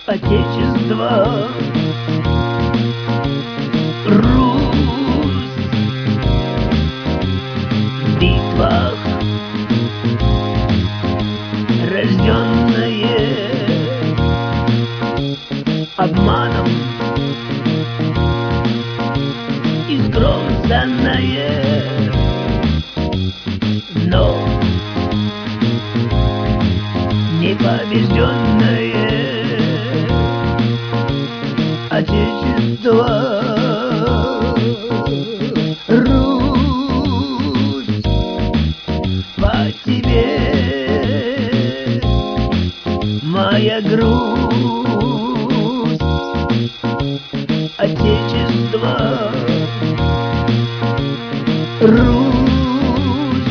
Отечество, Русь, в битвах рожденное обманом, изгрозанное, но непобежденное Отечество, Русь, по тебе моя грусть. Отечество, Русь,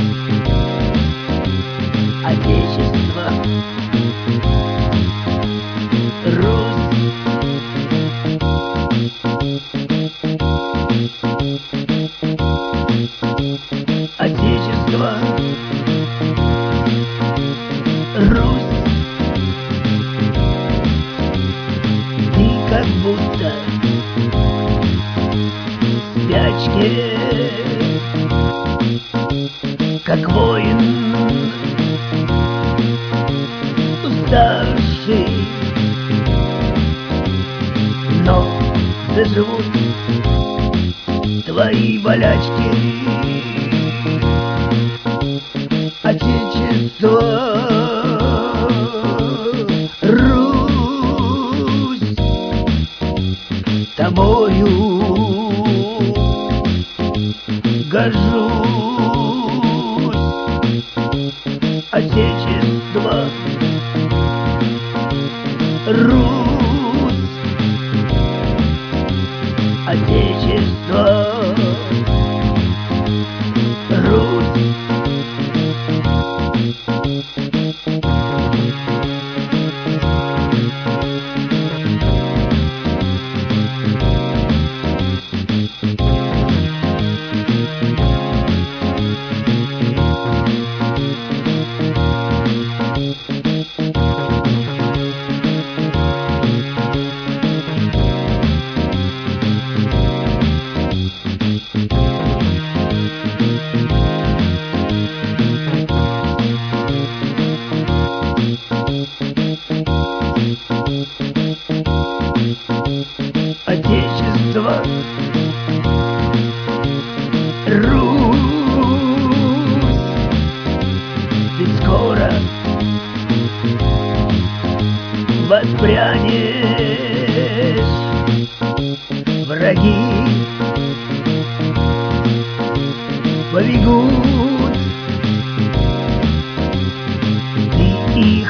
Отечество, Русь. Отечество, Русь, ты как будто в спячке, как воин уставший, но заживут твои болячки. Отечество, Русь, тобою горжусь. Отечество, Русь, Отечество, Русь. Отечество, Русь, ты скоро воспрянешь, враги побегут, ты их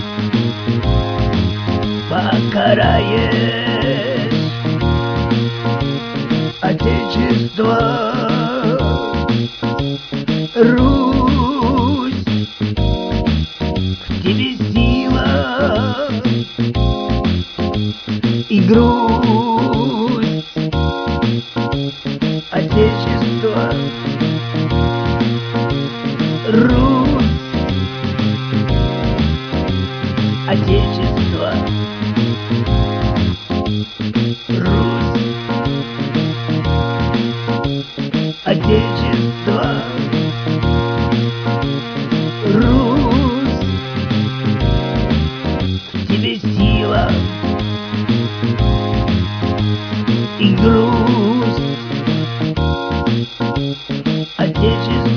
покараешь. Отечество, Русь, в тебе сила и грусть. Отечество, Русь, Отечество, Русь. Отечество, Русь, в тебе сила и грусть. Отечество,